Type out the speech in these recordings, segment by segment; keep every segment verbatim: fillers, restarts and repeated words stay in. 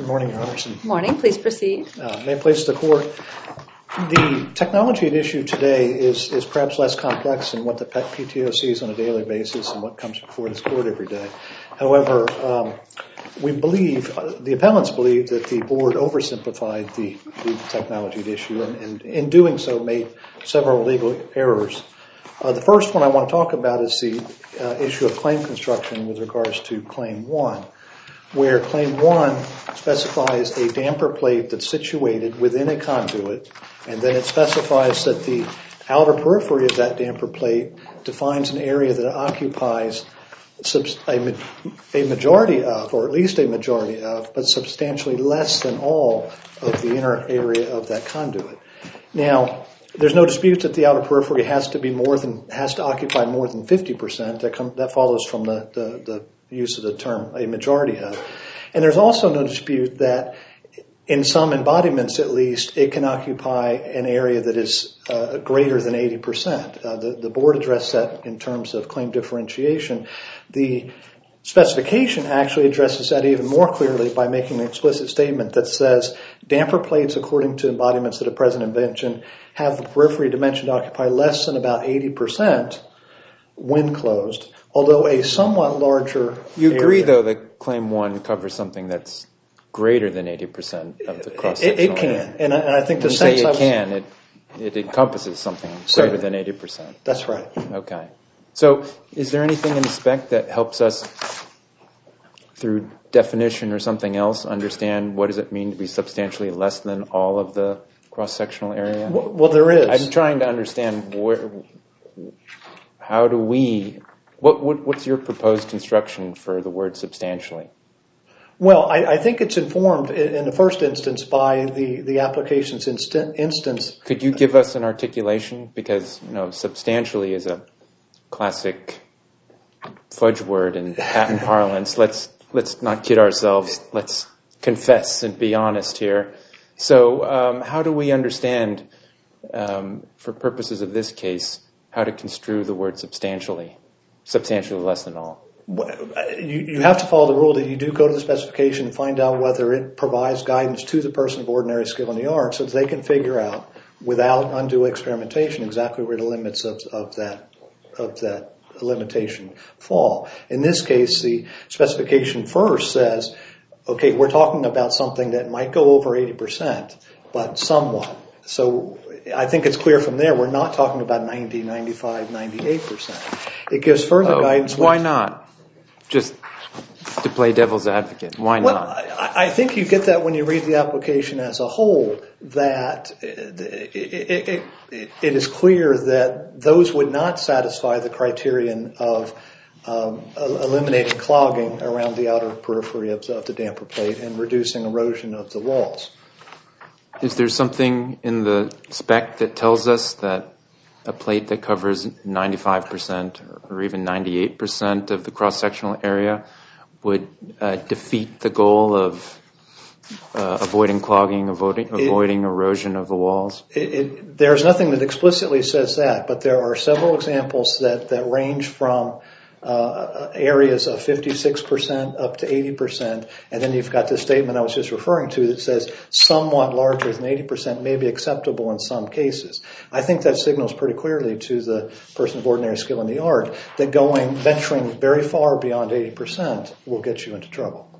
morning, Your Honors. Good morning. Please proceed. Uh, may it please the Court. The technology at issue today is, is perhaps less complex than what the P T O sees on a daily basis and what comes before this Court every day. However, um, we believe, uh, the appellants believe that the Board oversimplified the, the technology at issue and, and in doing so made several legal errors. Uh, the first one I want to talk about is the uh, issue of claim construction with regards to Claim one, where Claim one specifies a damper plate that's situated within a conduit, and then it specifies that the outer periphery of that damper plate defines an area that occupies a, a majority of, or at least a majority of, but substantially less than all of the inner area of that conduit. Now, there's no dispute that the outer periphery has to be more than, has to occupy more than fifty percent. That, come, that follows from the, the, the use of the term a majority of. And there's also no dispute that in some embodiments, at least, it can occupy an area that is uh, greater than eighty percent. Uh, the, the Board addressed that in terms of claim differentiation. The specification actually addresses that even more clearly by making an explicit statement that says damper plates, according to embodiments that are present in invention, have the periphery dimension to occupy less than about eighty percent when closed, although a somewhat larger You agree, area, though, that Claim one covers something that's greater than eighty percent of the cross-sectional It, it can, area. and I, and I think the when you sense say I it was, can, it, it encompasses something Certainly. greater than eighty percent. That's right. Okay. So is there anything in the spec that helps us, through definition or something else, understand what does it mean to be substantially less than all of the cross-sectional area? Well, well there is. I'm trying to understand where, how do we, what, what what's your proposed construction for the word substantially? Well, I, I think it's informed in, in the first instance by the, the application's inst- instance. Could you give us an articulation? Because, you know, substantially is a classic fudge word in patent parlance. Let's let's not kid ourselves. Let's confess and be honest here. So um, how do we understand, um, for purposes of this case, how to construe the word substantially, substantially less than all? You, you have to follow the rule that you do go to the specification and find out whether it provides guidance to the person of ordinary skill in the art so that they can figure out, without undue experimentation, exactly where the limits of, of that of that limitation fall. In this case, the specification first says, okay, we're talking about something that might go over eighty percent, but somewhat. So I think it's clear from there we're not talking about ninety, ninety-five, ninety-eight percent. It gives further oh, guidance. Why not? Just to play devil's advocate. Why well, not? I, I think you get that when you read the application as a whole, that it, it, it, it, it is clear that those would not satisfy the criterion of um, eliminating clogging around the outer periphery of the, of the damper plate and reducing erosion of the walls. Is there something in the spec that tells us that a plate that covers ninety-five percent or even ninety-eight percent of the cross-sectional area would uh, defeat the goal of uh, avoiding clogging, avoiding, avoiding it, erosion of the walls? It, it, there's nothing that explicitly says that, but there are several examples that, that range from uh, areas of fifty-six percent up to eighty percent, and then you've got this statement I was just referring to that says somewhat larger than eighty percent may be acceptable in some cases. I think that signals pretty clearly to the person of ordinary skill in the art that going, venturing very far beyond eighty percent will get you into trouble.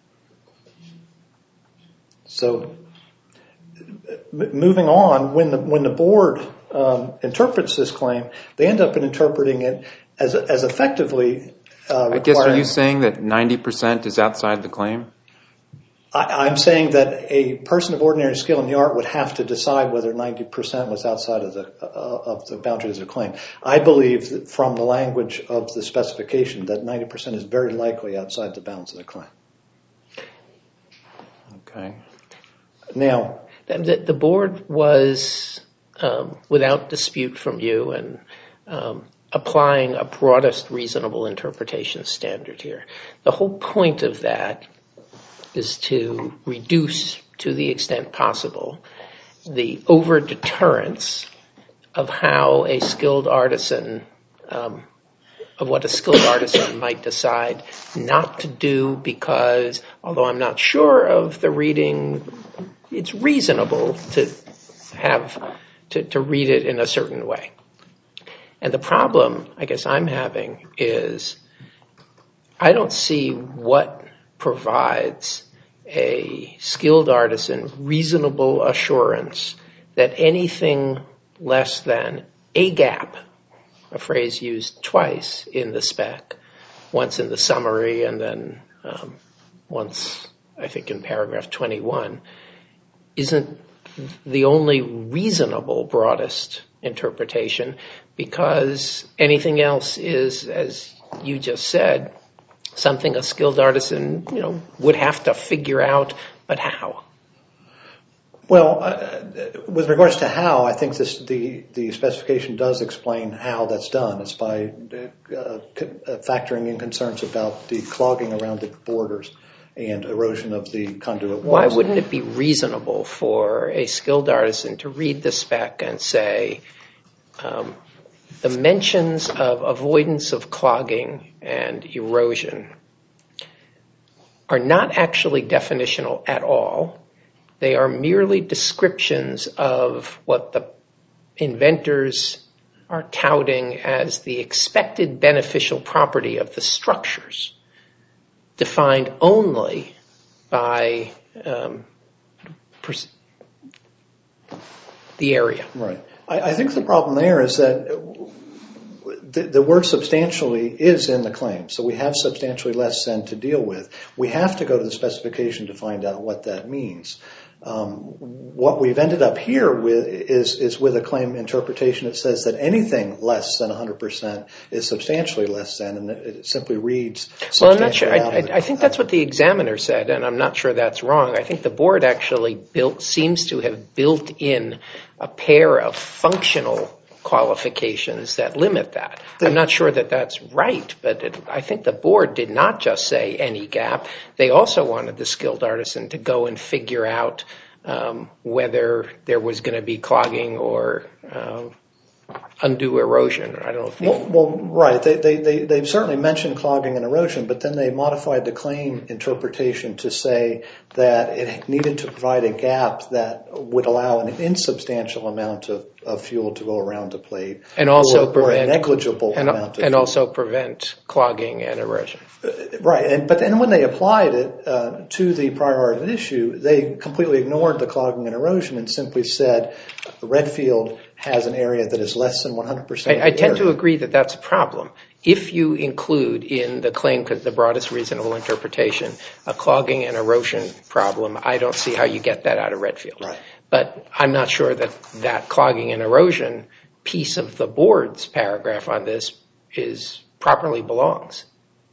So, m- moving on, when the when the board um, interprets this claim, they end up in interpreting it as as effectively. Uh, I guess are you saying that ninety percent is outside the claim? I, I'm saying that a person of ordinary skill in the art would have to decide whether ninety percent was outside of the uh, of the boundaries of the claim. I believe that from the language of the specification that ninety percent is very likely outside the bounds of the claim. Okay. Now, the, the board was, um, without dispute from you, and um, applying a broadest reasonable interpretation standard here. The whole point of that is to reduce, to the extent possible, the over-deterrence of how a skilled artisan um, of what a skilled artisan might decide not to do because, although I'm not sure of the reading, it's reasonable to have to, to read it in a certain way. And the problem I guess I'm having is I don't see what provides a skilled artisan reasonable assurance that anything less than a gap, a phrase used twice in the spec, once in the summary and then um, once, I think, in paragraph twenty-one, isn't the only reasonable broadest interpretation, because anything else is, as you just said, something a skilled artisan, you know, would have to figure out, but how? Well, uh, with regards to how, I think this, the, the specification does explain how that's done. It's by uh, factoring in concerns about the clogging around the borders and erosion of the conduit walls. Why wouldn't it be reasonable for a skilled artisan to read the spec and say, um, the mentions of avoidance of clogging and erosion are not actually definitional at all. They are merely descriptions of what the inventors are touting as the expected beneficial property of the structures, defined only by um, pers- the area. Right. I, I think the problem there is that the, the word substantially is in the claim, so we have substantially less than to deal with. We have to go to the specification to find out what that means. Um, what we've ended up here with is, is with a claim interpretation that says that anything less than one hundred percent is substantially less than, and it simply reads well, I'm not sure. I, I, I think that's what the examiner said, and I'm not sure that's wrong. I think the board actually built, seems to have built in a pair of functional qualifications that limit that. I'm not sure that that's right, but it, I think the board did not just say any gap. They also wanted the skilled artisan to go and figure out um, whether there was going to be clogging or uh, undue erosion. I don't know if they... well, well, right. They, they, they, they've certainly mentioned clogging and erosion, but then they modified the claim interpretation to say that it needed to provide a gap that would allow an insubstantial amount of, of fuel to go around the plate, and also or, prevent, or a negligible and, amount of and fuel. also prevent clogging and erosion. Uh, right, and but then when they applied it uh, to the prior art issue, they completely ignored the clogging and erosion and simply said Redfield has an area that is less than one hundred percent. I, I tend to agree that that's a problem. If you include in the claim, the broadest reasonable interpretation, a clogging and erosion problem, I don't see how you get that out of Redfield. Right. But I'm not sure that that clogging and erosion piece of the board's paragraph on this is properly belongs.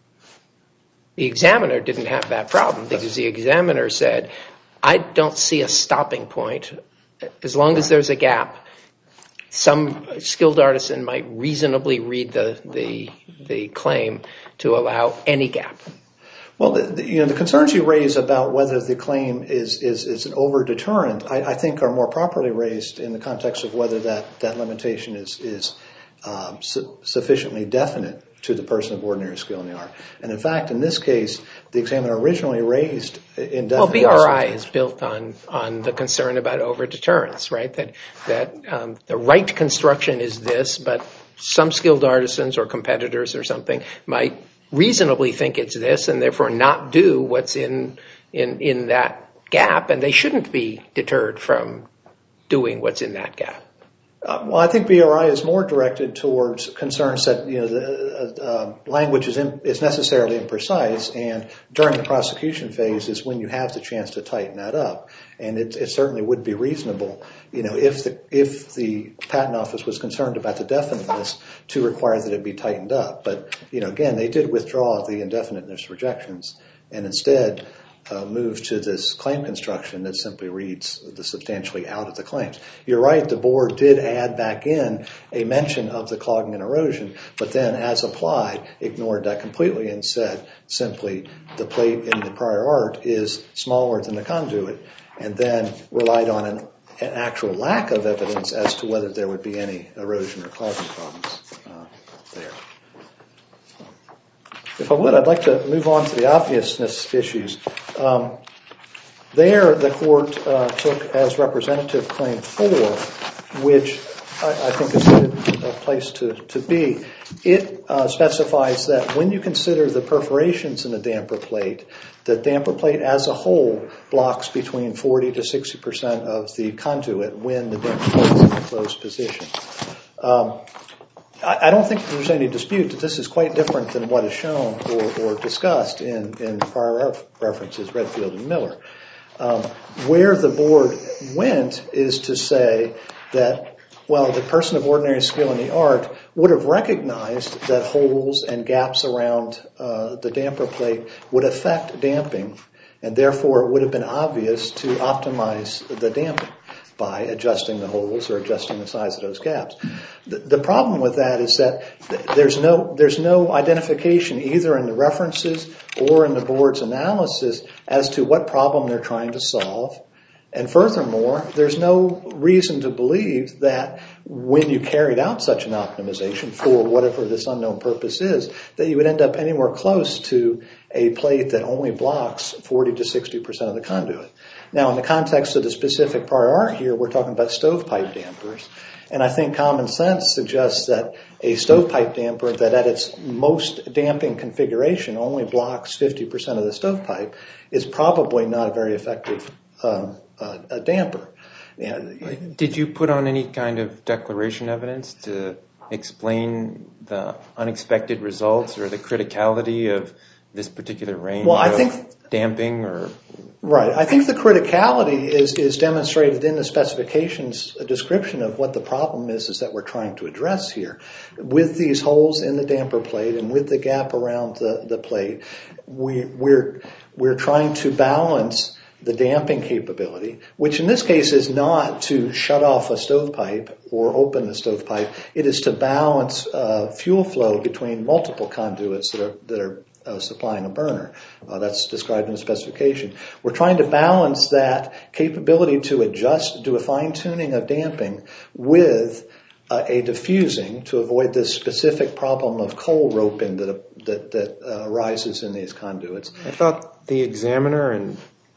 The examiner didn't have that problem because the examiner said, I don't see a stopping point. As long as there's a gap, some skilled artisan might reasonably read the, the, the claim to allow any gap. Well, the, the, you know, the concerns you raise about whether the claim is, is, is an over-deterrent, I, I think are more properly raised in the context of whether that, that limitation is, is um, su- sufficiently definite to the person of ordinary skill in the art. And in fact, in this case, the examiner originally raised indefinite. Well, B R I is built on, on the concern about over-deterrence, right? That, that um, the right construction is this, but some skilled artisans or competitors or something might reasonably think it's this and therefore not do what's in, in, in that gap, and they shouldn't be deterred from doing what's in that gap. Uh, well, I think B R I is more directed towards concerns that, you know, the uh, uh, language is, in, is necessarily imprecise, and during the prosecution phase is when you have the chance to tighten that up. And it, it certainly would be reasonable, you know, if the if the patent office was concerned about the definiteness, to require that it be tightened up. But, you know, again, they did withdraw the indefiniteness rejections and instead Uh, move to this claim construction that simply reads the substantially out of the claims. You're right, the board did add back in a mention of the clogging and erosion, but then as applied, ignored that completely and said simply the plate in the prior art is smaller than the conduit, and then relied on an, an actual lack of evidence as to whether there would be any erosion or clogging problems uh, there. If I would, I'd like to move on to the obviousness issues. Um, there, the court uh, took as representative claim four, which I, I think is a good place to, to be. It uh, specifies that when you consider the perforations in the damper plate, the damper plate as a whole blocks between forty to sixty percent of the conduit when the damper plate is in a closed position. Um, I don't think there's any dispute that this is quite different than what is shown or, or discussed in, in prior references, Redfield and Miller. Um, where the board went is to say that, well, the person of ordinary skill in the art would have recognized that holes and gaps around uh, the damper plate would affect damping, and therefore it would have been obvious to optimize the damping by adjusting the holes or adjusting the size of those gaps. The, the problem with that is that there's no there's no identification either in the references or in the board's analysis as to what problem they're trying to solve. And furthermore, there's no reason to believe that when you carried out such an optimization for whatever this unknown purpose is, that you would end up anywhere close to a plate that only blocks forty to sixty percent of the conduit. Now, in the context of the specific prior art here, we're talking about stovepipe dampers. And I think common sense suggests that a stovepipe damper that at its most damping configuration only blocks fifty percent of the stovepipe is probably not a very effective um, uh, a damper. Yeah. Did you put on any kind of declaration evidence to explain the unexpected results or the criticality of this particular range well, I of think, damping? Or right. I think the criticality is, is demonstrated in the specifications a description of what the problem is, is that we're trying to address here. With these holes in the damper plate and with the gap around the, the plate, we, we're, we're trying to balance the damping capability, which in this case is not to shut off a stovepipe or open the stovepipe. It is to balance uh, fuel flow between multiple conduits that are, that are uh, supplying a burner. Uh, that's described in the specification. We're trying to balance that capability to adjust, do a fine-tuning of damping with uh, a diffusing to avoid this specific problem of coal roping that, that, that uh, arises in these conduits. I thought the examiner and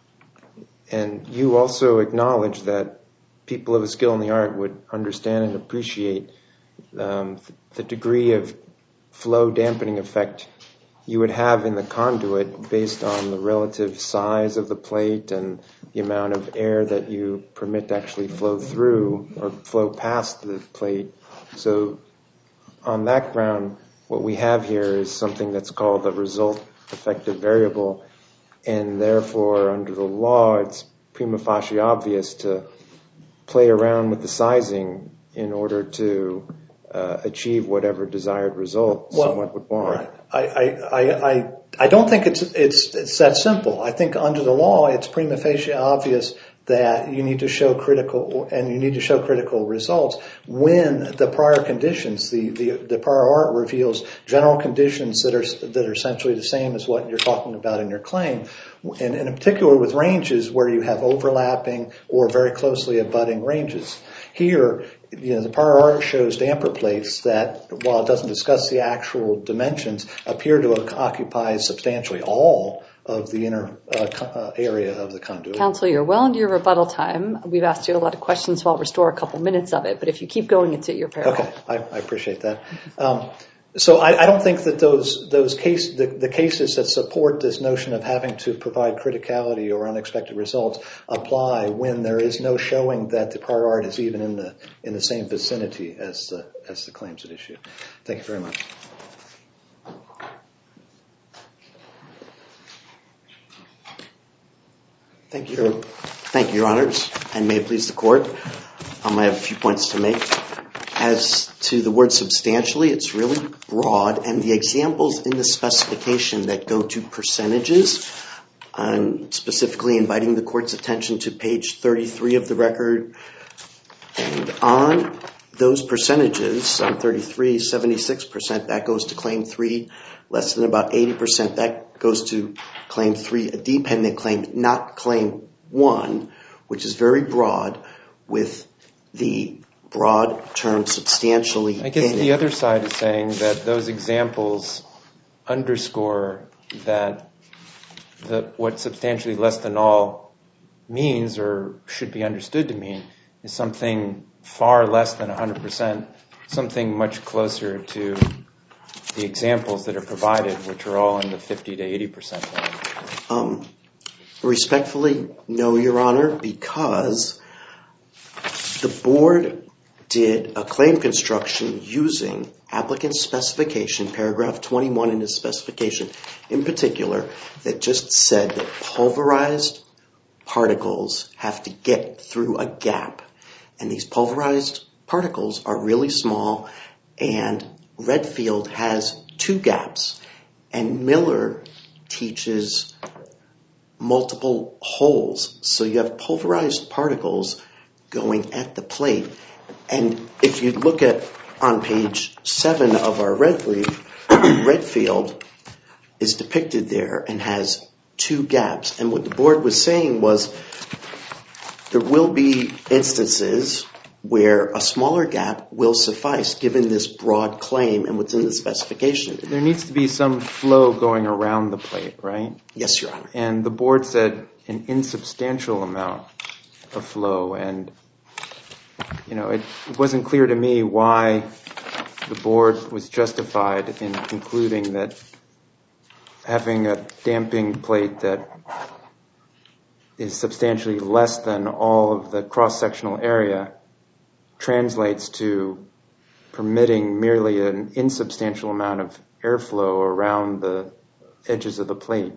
And you also acknowledge that people of a skill in the art would understand and appreciate um, the degree of flow dampening effect you would have in the conduit based on the relative size of the plate and the amount of air that you permit to actually flow through or flow past the plate. So on that ground, what we have here is something that's called the result effective variable, and therefore under the law it's prima facie obvious to play around with the sizing in order to uh, achieve whatever desired result well, someone would want. Right. I, I, I, I don't think it's, it's, it's that simple. I think under the law it's prima facie obvious that you need to show critical, and you need to show critical results when the prior conditions, the, the, the prior art reveals general conditions that are, that are essentially the same as what you're talking about in your claim. And, and in particular with ranges where you have overlapping or very closely abutting ranges. Here, you know, the prior art shows damper plates that, while it doesn't discuss the actual dimensions, appear to occupy substantially all of the inner uh, uh, area of the conduit. Counsel, you're well into your rebuttal time. We've asked you a lot of questions, so I'll restore a couple minutes of it. But if you keep going, it's at your peril. Okay, I, I appreciate that. Um, so I, I don't think that those those case the, the cases that support this notion of having to provide criticality or unexpected results apply when there is no showing that the prior art is even in the in the same vicinity as the as the claims at issue. Thank you very much. Thank you. Thank you, Your Honors, and may it please the Court. Um, I have a few points to make. As to the word substantially, it's really broad, and the examples in the specification that go to percentages, I'm specifically inviting the Court's attention to page thirty-three of the record. And on those percentages, on thirty-three, seventy-six percent, that goes to claim three. Less than about eighty percent, that goes to claim three, a dependent claim, not claim one, which is very broad with the broad term substantially. I guess in the it. other side is saying that those examples underscore that the, what substantially less than all means, or should be understood to mean, is something far less than one hundred percent, something much closer to the examples that are provided, which are all in the fifty to eighty percent range. Um, respectfully, no, Your Honor, because the board did a claim construction using applicant's specification, paragraph twenty-one in his specification in particular, that just said that pulverized particles have to get through a gap. And these pulverized particles are really small, and Redfield has two gaps, and Miller teaches multiple holes. So you have pulverized particles going at the plate. And if you look at on page seven of our red brief, Redfield is depicted there and has two gaps. And what the board was saying was there will be instances where a smaller gap will suffice given this broad claim and what's in the specification. There needs to be some flow going around the plate, right? Yes, Your Honor. And the board said an insubstantial amount of flow, and you know, it, it wasn't clear to me why the board was justified in concluding that having a damping plate that is substantially less than all of the cross-sectional area translates to permitting merely an insubstantial amount of airflow around the edges of the plate.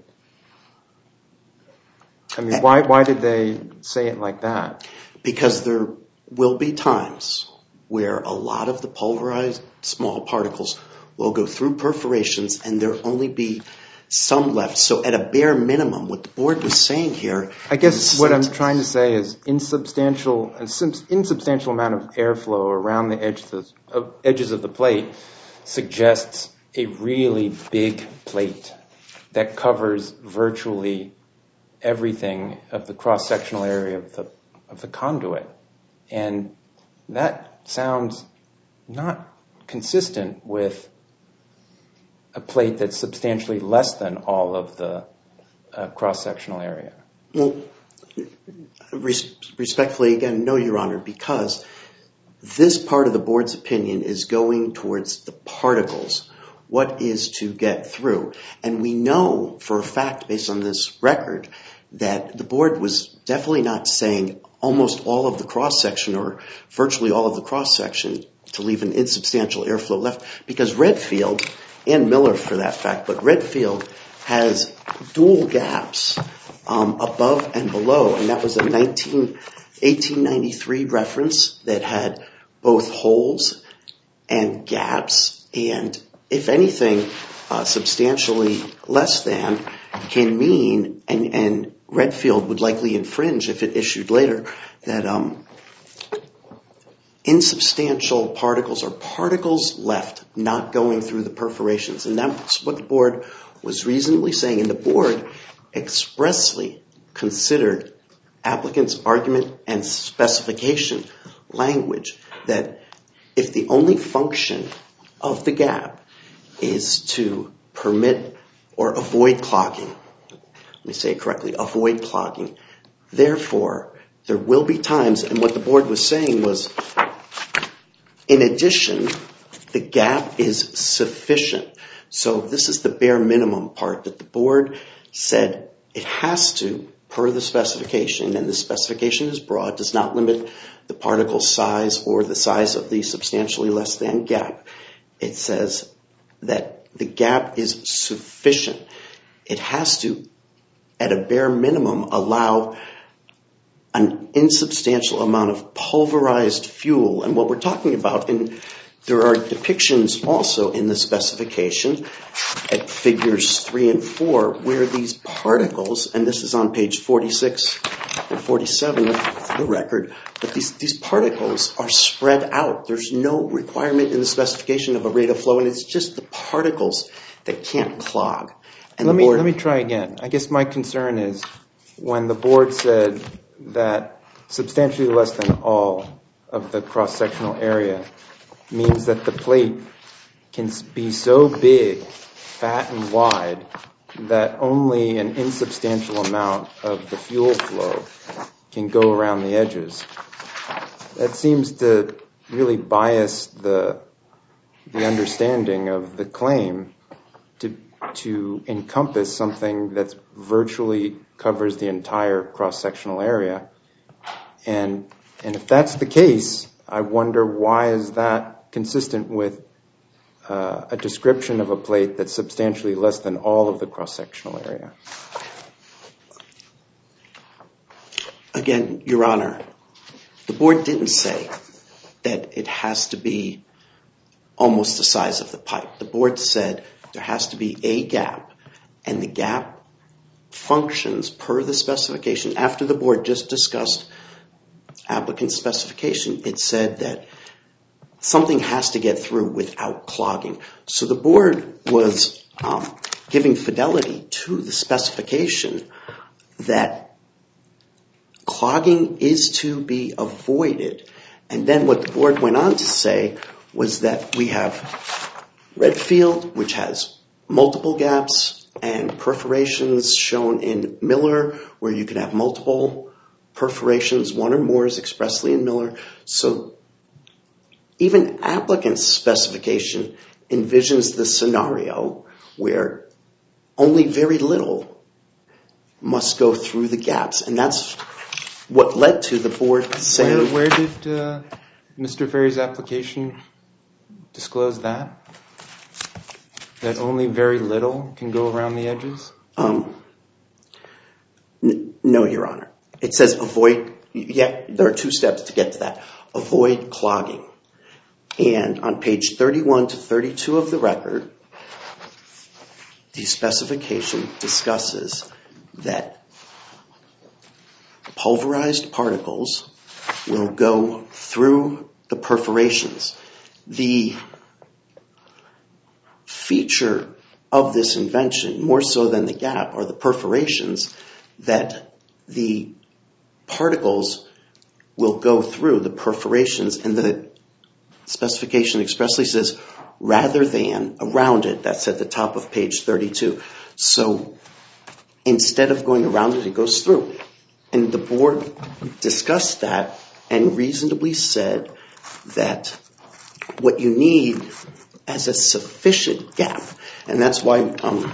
I mean, why, why did they say it like that? Because there will be times where a lot of the pulverized small particles will go through perforations and there'll only be some left. So at a bare minimum, what the board was saying here... I guess what I'm trying to say is insubstantial, an insubstantial amount of airflow around the edge of the, uh, edges of the plate suggests a really big plate that covers virtually everything of the cross-sectional area of the of the conduit. And that sounds not consistent with a plate that's substantially less than all of the uh, cross-sectional area. Well, res- respectfully, again, no, Your Honor, because this part of the board's opinion is going towards the particles, what is to get through. And we know for a fact, based on this record, that the board was definitely not saying almost all of the cross-section or virtually all of the cross-section to leave an insubstantial airflow left, because Redfield, and Miller for that fact, but Redfield has dual gaps um, above and below, and that was a nineteen, eighteen ninety-three reference that had both holes and gaps, and if anything, uh, substantially less than can mean, and, and Redfield would likely infringe if it issued later, that um, insubstantial particles are particles left not going through the perforations. And that's what the board was reasonably saying. And the board expressly considered applicant's argument and specification language that if the only function of the gap is to permit or avoid clogging, let me say it correctly, avoid clogging, therefore there will be times, and what the board was saying was, in addition, the gap is sufficient. So this is the bare minimum part that the board said it has to, per the specification, and the specification is broad, does not limit the particle size or the size of the substantially less than gap. It says that the gap is sufficient. It has to, at a bare minimum, allow an insubstantial amount of pulverized fuel. And what we're talking about, and there are depictions also in the specification at figures three and four where these particles, and this is on page forty-six and forty-seven of the record, but these, these particles are spread out. There's no requirement in the specification of a rate of flow, and it's just the particles that can't clog. And let me board, let me try again. I guess my concern is when the board said that substantially less than all of the cross-sectional area means that the plate can be so big fat and wide that only an insubstantial amount of the fuel flow can go around the edges. That seems to really bias the the understanding of the claim to to encompass something that virtually covers the entire cross-sectional area. And and if that's the case, I wonder why is that consistent with uh, a description of a plate that's substantially less than all of the cross-sectional area? Again, Your Honor, the board didn't say that it has to be almost the size of the pipe. The board said there has to be a gap, and the gap functions per the specification. After the board just discussed applicant specification, it said that something has to get through without clogging. So the board was um, giving fidelity to the specification that clogging is to be avoided. And then what the board went on to say was that we have Redfield, which has multiple gaps, and perforations shown in Miller, where you can have multiple perforations, one or more is expressly in Miller. So even applicant's specification envisions the scenario where only very little must go through the gaps. And that's what led to the board saying... Where, where did uh, Mister Ferry's application disclose that? That only very little can go around the edges? Um, n- no, Your Honor. It says avoid... Yeah, there are two steps to get to that. Avoid clogging. And on page thirty-one to thirty-two of the record, the specification discusses that pulverized particles will go through the perforations. The feature of this invention, more so than the gap, are the perforations, that the particles will go through the perforations, and the specification expressly says rather than around it. That's at the top of page thirty-two. So instead of going around it, it goes through. And the board discussed that and reasonably said that what you need as a sufficient gap, and that's why um,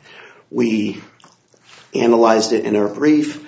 we analyzed it in our brief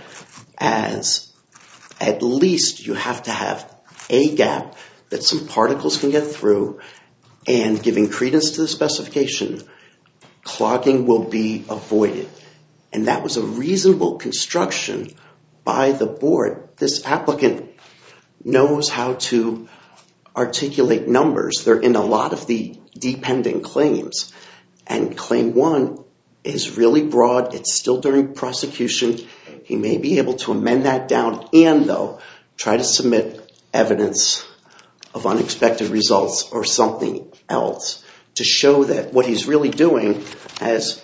as at least you have to have a gap that some particles can get through, and giving credence to the specification, clogging will be avoided. And that was a reasonable construction by the board. This applicant knows how to articulate numbers. They're in a lot of the dependent claims. And claim one is really broad. It's still during prosecution. He may be able to amend that down and, though, try to submit evidence of unexpected results or something else to show that what he's really doing, as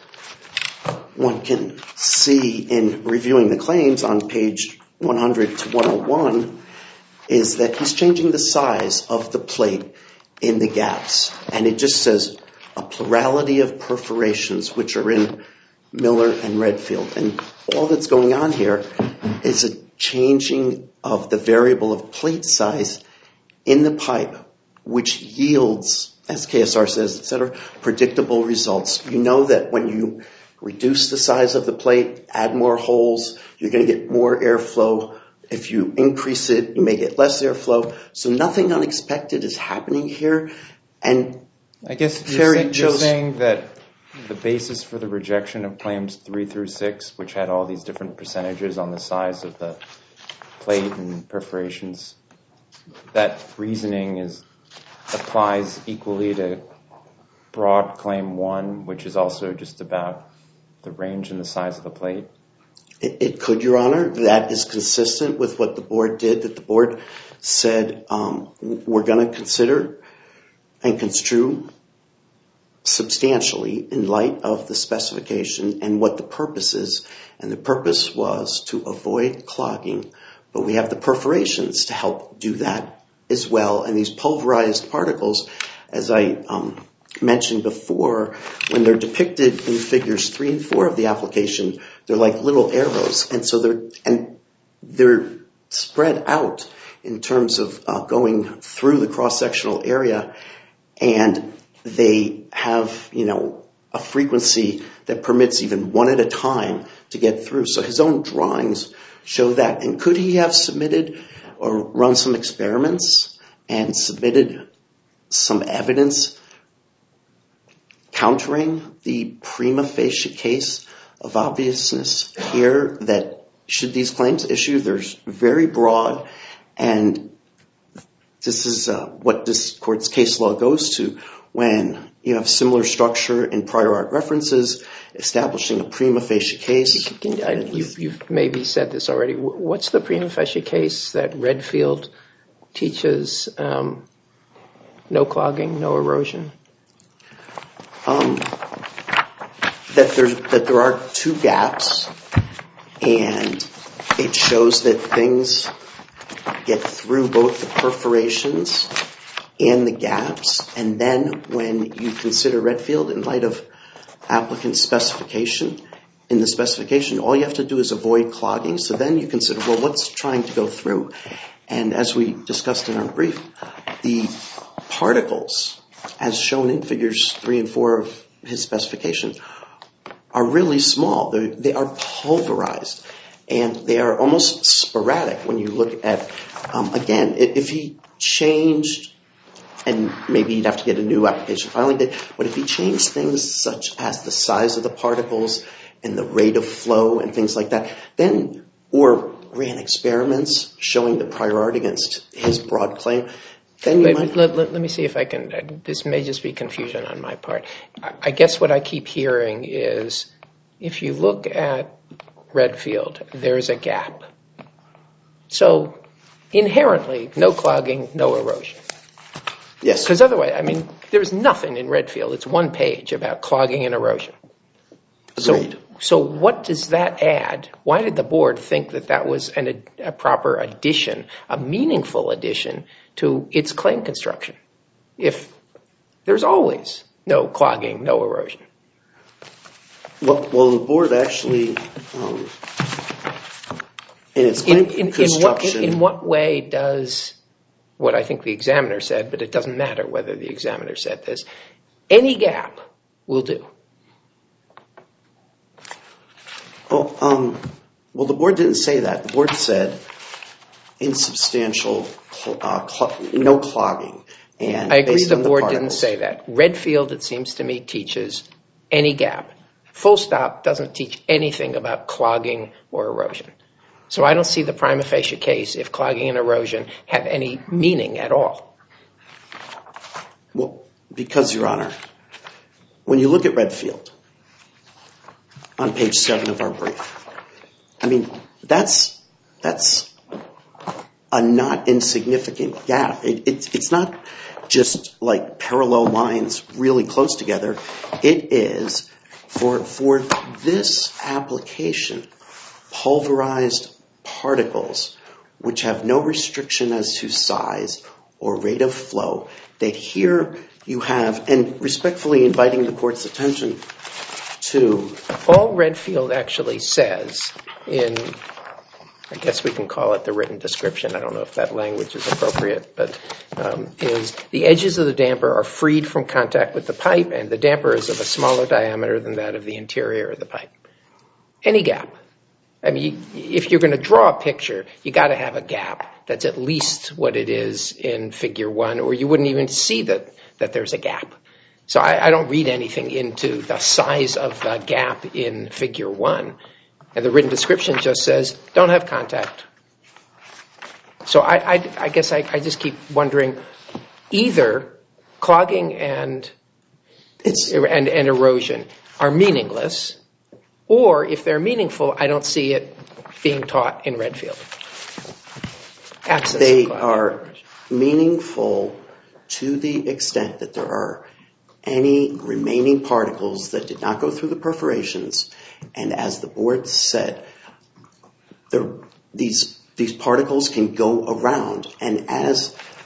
one can see in reviewing the claims on page one hundred to one oh one, is that he's changing the size of the plate in the gaps. And it just says a plurality of perforations, which are in Miller and Redfield. And all that's going on here is a changing of the variable of plate size in the pipe, which yields, as K S R says, et cetera, predictable results. You know that when you reduce the size of the plate, add more holes, you're going to get more airflow. If you increase it, you may get less airflow. So nothing unexpected is happening here. And I guess you're, say, you're saying that the basis for the rejection of claims three through six, which had all these different percentages on the size of the plate and perforations, that reasoning is applies equally to broad claim one, which is also just about the range and the size of the plate? It, it could, Your Honor. That is consistent with what the board did, that the board said um, we're going to consider and construe substantially in light of the specification and what the purpose is. And the purpose was to avoid clogging, but we have the perforations to help do that as well. And these pulverized particles, as I um, mentioned before, when they're depicted in figures three and four of the application, they're like little arrows, and so they're and they're spread out in terms of uh, going through the cross-sectional area, and they have, you know, a frequency that permits even one at a time to get through. So his own drawings show that. And could he have submitted or run some experiments and submitted some evidence countering the prima facie case of obviousness here, that should these claims issue, they're very broad, and this is uh, what this court's case law goes to when you have similar structure in prior art references, establishing a prima facie case. Can, I, you've, you've maybe said this already. What's the prima facie case that Redfield teaches? Um, no clogging, no erosion? Um, that there's that there are two gaps, and it shows that things get through both the perforations and the gaps. And then when you consider Redfield in light of applicant specification, in the specification, all you have to do is avoid clogging. So then you consider, well, what's trying to go through? And as we discussed in our brief, the particles, as shown in figures three and four of his specification, are really small. They're, they are pulverized, and they are almost sporadic when you look at, um, again, if he changed, and maybe you'd have to get a new application filing date, but if he changed things such as the size of the particles and the rate of flow and things like that, then, or ran experiments showing the prior art against his broad claim, then you Wait, might... let, let, let me see if I can, this may just be confusion on my part. I, I guess what I keep hearing is, if you look at Redfield, there's a gap. So, inherently, no clogging, no erosion. Yes. Because otherwise, I mean, there's nothing in Redfield. It's one page about clogging and erosion. Agreed. So, so what does that add? Why did the board think that that was an, a proper addition, a meaningful addition to its claim construction, if there's always no clogging, no erosion? Well, well the board actually, um, in its claim In, in, construction... in, what, in what way does what I think the examiner said, but it doesn't matter whether the examiner said this, any gap will do? Oh, um, well, the board didn't say that. The board said insubstantial, uh, cl- no clogging. And I agree based the on board particles. didn't say that. Redfield, it seems to me, teaches any gap. Full stop doesn't teach anything about clogging or erosion. So I don't see the prima facie case if clogging and erosion have any meaning at all. Well, because, Your Honor, when you look at Redfield, on page seven of our brief, I mean, that's that's a not insignificant gap. It, it, it's not just like parallel lines really close together. It is, for, for this application, pulverized particles, which have no restriction as to size or rate of flow, that here you have, and respectfully inviting the court's attention to... All Redfield actually says in, I guess we can call it the written description, I don't know if that language is appropriate, but um, is the edges of the damper are freed from contact with the pipe, and the damper is of a smaller diameter than that of the interior of the pipe. Any gap. I mean, if you're going to draw a picture, you got to have a gap that's at least what it is in figure one, or you wouldn't even see that, that there's a gap. So I, I don't read anything into the size of the gap in figure one. And the written description just says, don't have contact. So I, I, I guess I, I just keep wondering, either clogging and, It's, and, and erosion are meaningless, or if they're meaningful, I don't see it being taught in Redfield. Absence they of clogging. are meaningful to the extent that there are any remaining particles that did not go through the perforations, and as the board said, there, these these particles can go around, and as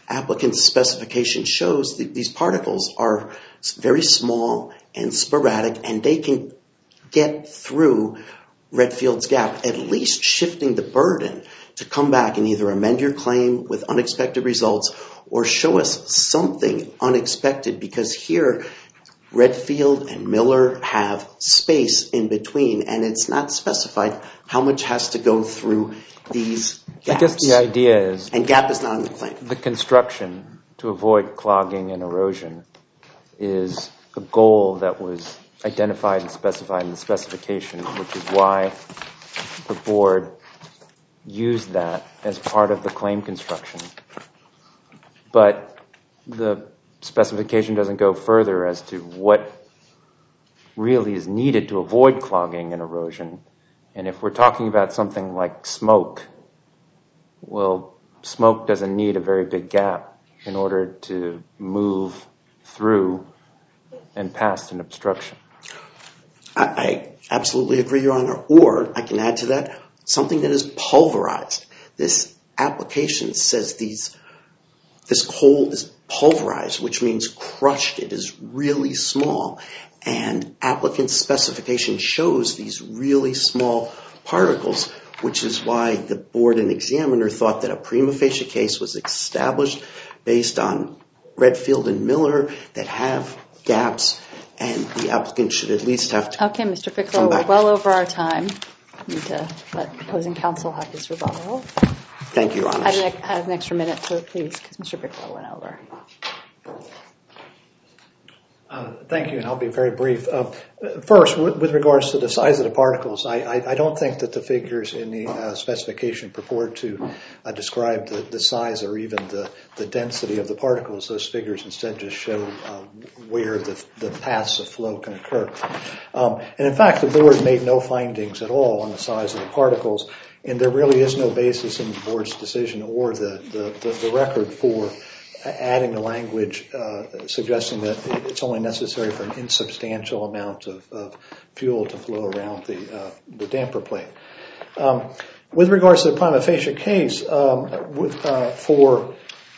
applicant's specification shows that these particles are very small and sporadic, and they can get through Redfield's gap, at least shifting the burden to come back and either amend your claim with unexpected results or show us something unexpected, because here Redfield and Miller have space in between, and it's not specified how much has to go through these gaps. I guess the idea is... And gap is not in the claim. The construction to avoid clogging and erosion is a goal that was identified and specified in the specification, which is why the board used that as part of the claim construction. But the specification doesn't go further as to what really is needed to avoid clogging and erosion. And if we're talking about something like smoke, well, smoke doesn't need a very big gap in order to move through and past an obstruction. I, I absolutely agree, Your Honor. Or, I can add to that, something that is pulverized. This application says these, this coal is pulverized, which means crushed. It is really small. And applicant's specification shows these really small particles, which is why the board and examiner thought that a prima facie case was established based on Redfield and Miller that have gaps, and the applicant should at least have to Okay, Mister Piccolo, we're well over our time. We need to let opposing counsel have his rebuttal. Thank you, Your Honor. Add an, add an extra minute to it, please, because Mister Piccolo went over. Uh, thank you, and I'll be very brief. Uh, first, with, with regards to the size of the particles, I, I, I don't think that the figures in the uh, specification purport to uh, describe the, the size or even the, the density of the particles. Those figures instead just show uh, where the, the paths of flow can occur. Um, and in fact, the board made no findings at all on the size of the particles, and there really is no basis in the board's decision or the, the, the, the record for adding the language uh, suggesting that it's only necessary for an insubstantial amount of, of fuel to flow around the, uh, the damper plate. Um, with regards to the prima facie case, um, with, uh, for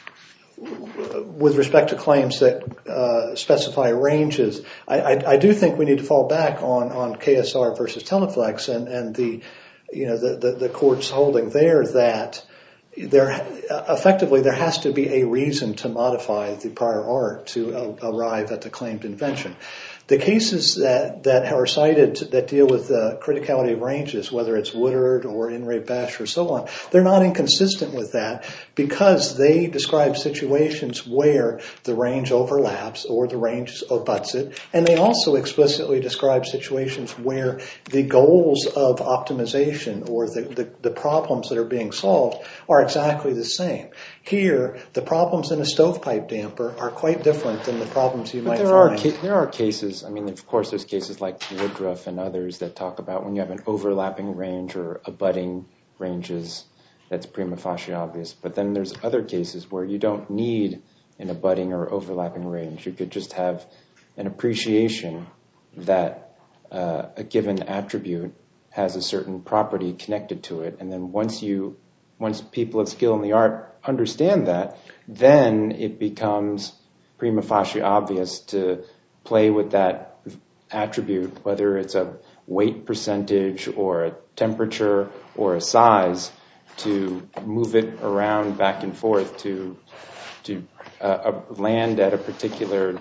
with respect to claims that uh, specify ranges, I, I, I do think we need to fall back on, on K S R versus Teleflex and, and the you know the, the, the court's holding there that there effectively there has to be a reason to modify the prior art to uh, arrive at the claimed invention. The cases that, that are cited that deal with the criticality of ranges, whether it's Woodard or In re Besch or so on, they're not inconsistent with that because they describe situations where the range overlaps or the range abuts it, and they also explicitly describe situations where the goals of optimization or the, the, the problems that are being solved are exactly the same. Here, the problems in a stovepipe damper are quite different than the problems you but might there find. Are ca- there are cases, I mean, of course, there's cases like Woodruff and others that talk about when you have an overlapping range or abutting ranges, that's prima facie obvious. But then there's other cases where you don't need an abutting or overlapping range. You could just have an appreciation that uh, a given attribute has a certain property connected to it, and then once you Once people of skill in the art understand that, then it becomes prima facie obvious to play with that attribute, whether it's a weight percentage or a temperature or a size, to move it around back and forth to to uh, land at a particular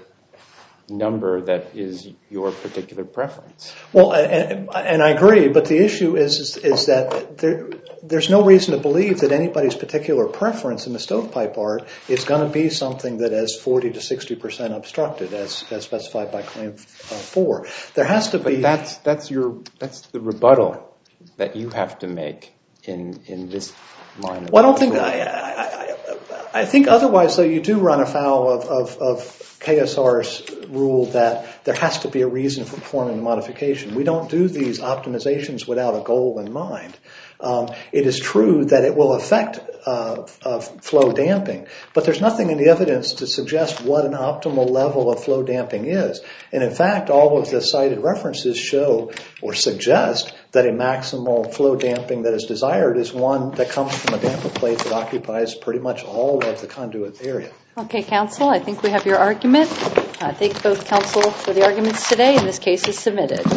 number that is your particular preference. Well, and, and I agree, but the issue is is, is that there, there's no reason to believe that anybody's particular preference in the stovepipe art is going to be something that is forty to sixty percent obstructed, as, as specified by Claim uh, four. There has to be. But that's that's your that's the rebuttal that you have to make in in this line of. Well, I don't think I, I, I think otherwise, though, you do run afoul of, of, of K S R's rule that there has to be a reason for performing the modification. We don't do these optimizations without a goal in mind. Um, it is true that it will affect uh, of flow damping, but there's nothing in the evidence to suggest what an optimal level of flow damping is. And in fact, all of the cited references show or suggest that a maximal flow damping that is desired is one that comes from a damper plate that occupies pretty much all of the conduit area. Okay, counsel, I think we have your argument. I thank both counsel for the arguments today, and this case is submitted.